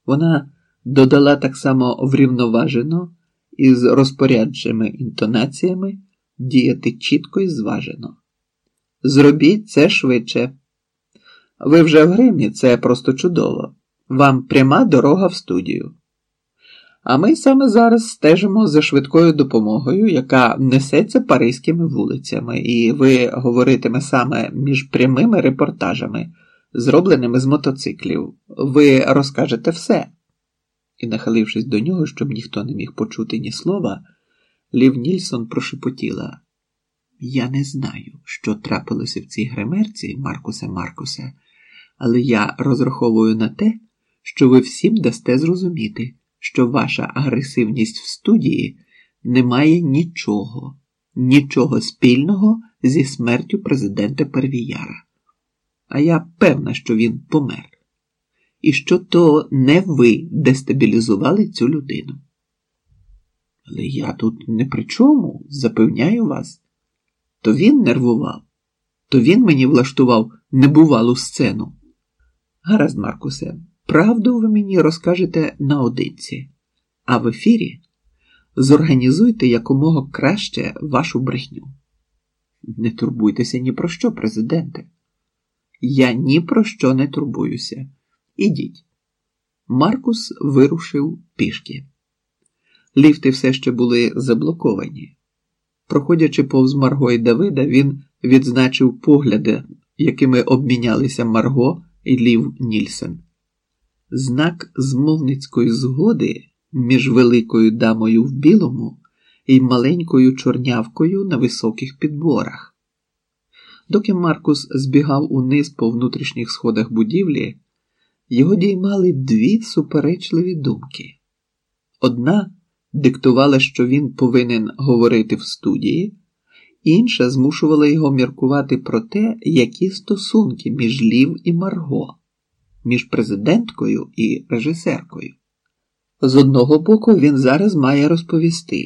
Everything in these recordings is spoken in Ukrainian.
Вона додала так само врівноважено і з розпорядчими інтонаціями діяти чітко і зважено. Зробіть це швидше. Ви вже в гримі, це просто чудово. Вам пряма дорога в студію. А ми саме зараз стежимо за швидкою допомогою, яка несеться паризькими вулицями, і ви говоритиме саме між прямими репортажами, зробленими з мотоциклів. Ви розкажете все. І, нахилившись до нього, щоб ніхто не міг почути ні слова, Лів Нільсон прошепотіла: «Я не знаю, що трапилося в цій гримерці, Маркусе, але я розраховую на те, що ви всім дасте зрозуміти, що ваша агресивність в студії не має нічого спільного зі смертю президента Первіяра. А я певна, що він помер. І що то не ви дестабілізували цю людину. Але я тут не при чому, запевняю вас. То він нервував, то він мені влаштував небувалу сцену. Гаразд, Маркусе, правду ви мені розкажете наодинці, а в ефірі зорганізуйте якомога краще вашу брехню. Не турбуйтеся ні про що, президенте. Я ні про що не турбуюся. Ідіть. Маркус вирушив пішки. Ліфти все ще були заблоковані. Проходячи повз Марго і Давида, він відзначив погляди, якими обмінялися Марго і Лів Нільсон. Знак змовницької згоди між великою дамою в білому і маленькою чорнявкою на високих підборах. Доки Маркус збігав униз по внутрішніх сходах будівлі, його діймали дві суперечливі думки. Одна диктувала, що він повинен говорити в студії, інша змушувала його міркувати про те, які стосунки між Лів і Марго, між президенткою і режисеркою. З одного боку, він зараз має розповісти.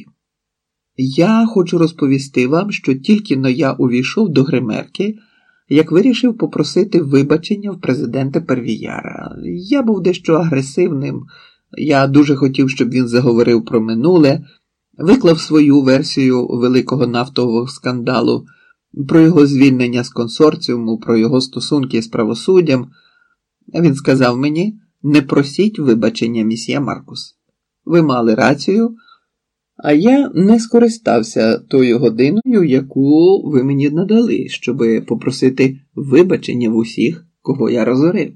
Я хочу розповісти вам, що тільки-но я увійшов до гримерки, як вирішив попросити вибачення в президента Первіяра. Я був дещо агресивним, я дуже хотів, щоб він заговорив про минуле, виклав свою версію великого нафтового скандалу, про його звільнення з консорціуму, про його стосунки з правосуддям. Він сказав мені: не просіть вибачення, місьє Маркус. Ви мали рацію, а я не скористався тою годиною, яку ви мені надали, щоби попросити вибачення в усіх, кого я розорив.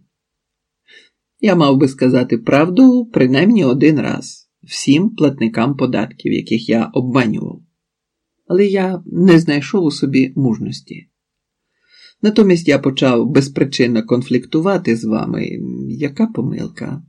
Я мав би сказати правду принаймні один раз всім платникам податків, яких я обманював. Але я не знайшов у собі мужності. Натомість я почав безпричинно конфліктувати з вами. Яка помилка?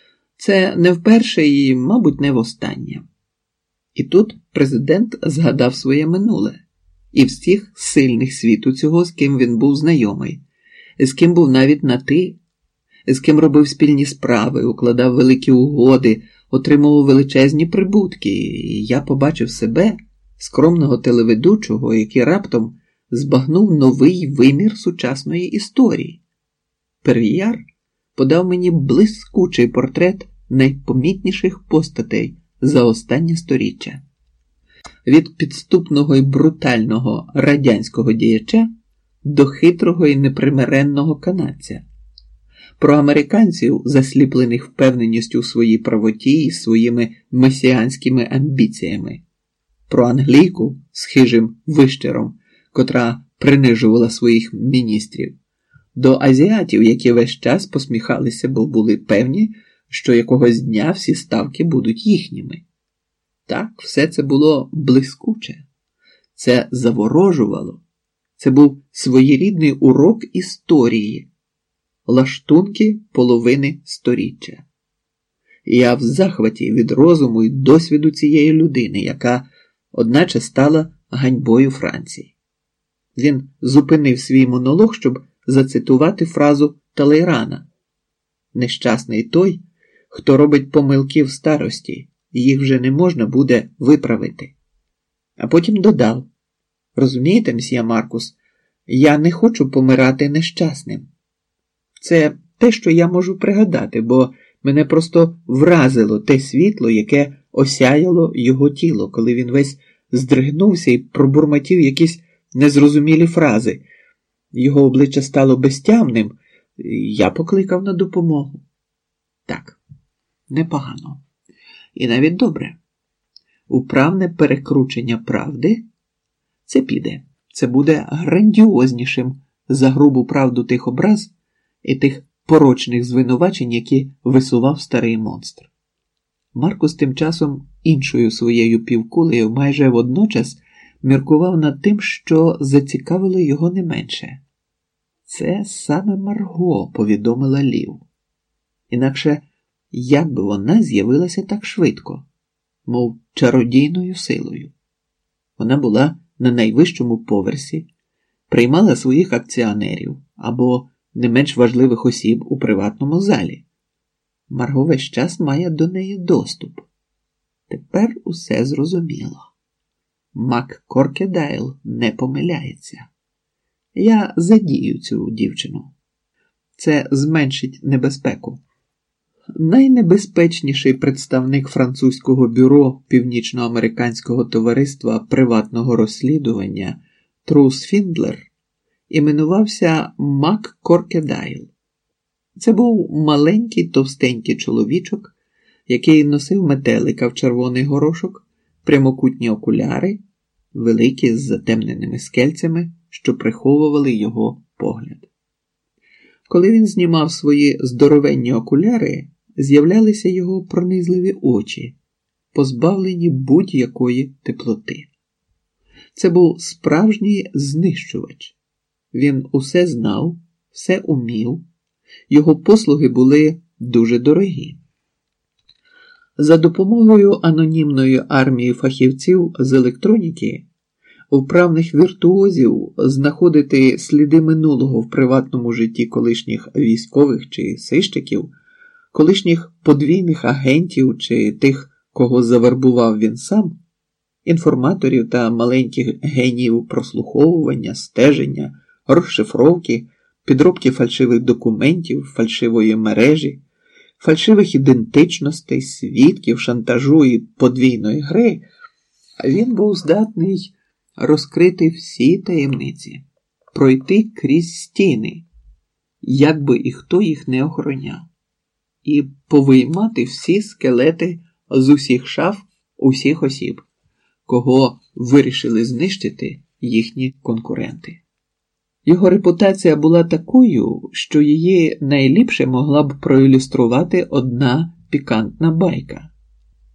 Це не вперше і, мабуть, не востаннє. І тут президент згадав своє минуле і всіх сильних світу цього, з ким він був знайомий, з ким був навіть на «ти», з ким робив спільні справи, укладав великі угоди, отримував величезні прибутки. І я побачив себе, скромного телеведучого, який раптом збагнув новий вимір сучасної історії. Первіяр подав мені блискучий портрет найпомітніших постатей за останнє сторіччя. Від підступного і брутального радянського діяча до хитрого і непримиренного канадця. Про американців, засліплених впевненістю у своїй правоті і своїми месіанськими амбіціями. Про англійку з хижим вищером, котра принижувала своїх міністрів. До азіатів, які весь час посміхалися, бо були певні, що якогось дня всі ставки будуть їхніми. Так, все це було блискуче. Це заворожувало. Це був своєрідний урок історії. Лаштунки половини сторіччя. Я в захваті від розуму і досвіду цієї людини, яка, одначе, стала ганьбою Франції. Він зупинив свій монолог, щоб зацитувати фразу Талейрана. Нещасний той, хто робить помилки в старості, їх вже не можна буде виправити. А потім додав: розумієте, мсьє Маркус, я не хочу помирати нещасним. Це те, що я можу пригадати, бо Мене просто вразило те світло, яке осяяло його тіло, коли він весь здригнувся і пробурмотів якісь незрозумілі фрази. Його обличчя стало безтямним, я покликав на допомогу. Так, непогано. І навіть добре. Управне перекручення правди – це піде. Це буде грандіознішим за грубу правду тих образ і тих порочних звинувачень, які висував старий монстр. Маркус тим часом іншою своєю півкулею майже водночас міркував над тим, що зацікавило його не менше. Це саме Марго повідомила Лів. Інакше, як би вона з'явилася так швидко, мов чародійною силою? Вона була на найвищому поверсі, приймала своїх акціонерів або не менш важливих осіб у приватному залі. Марго весь час має до неї доступ. Тепер усе зрозуміло. Мак Коркедайл не помиляється. Я задію цю дівчину. Це зменшить небезпеку. Найнебезпечніший представник французького бюро Північноамериканського товариства приватного розслідування Трус Фіндлер іменувався Мак Коркедайл. Це був маленький товстенький чоловічок, який носив метелика в червоний горошок, прямокутні окуляри, великі з затемненими скельцями, що приховували його погляд. Коли він знімав свої здоровенні окуляри, з'являлися його пронизливі очі, позбавлені будь-якої теплоти. Це був справжній знищувач. Він усе знав, все умів, його послуги були дуже дорогі. За допомогою анонімної армії фахівців з електроніки, вправних віртуозів знаходити сліди минулого в приватному житті колишніх військових чи сищиків, колишніх подвійних агентів чи тих, кого завербував він сам, інформаторів та маленьких геніїв прослуховування, стеження, розшифровки, підробки фальшивих документів, фальшивої мережі, фальшивих ідентичностей, свідків, шантажу і подвійної гри, він був здатний розкрити всі таємниці, пройти крізь стіни, як би і хто їх не охороняв, і повиймати всі скелети з усіх шаф усіх осіб, кого вирішили знищити їхні конкуренти. Його репутація була такою, що її найліпше могла б проілюструвати одна пікантна байка.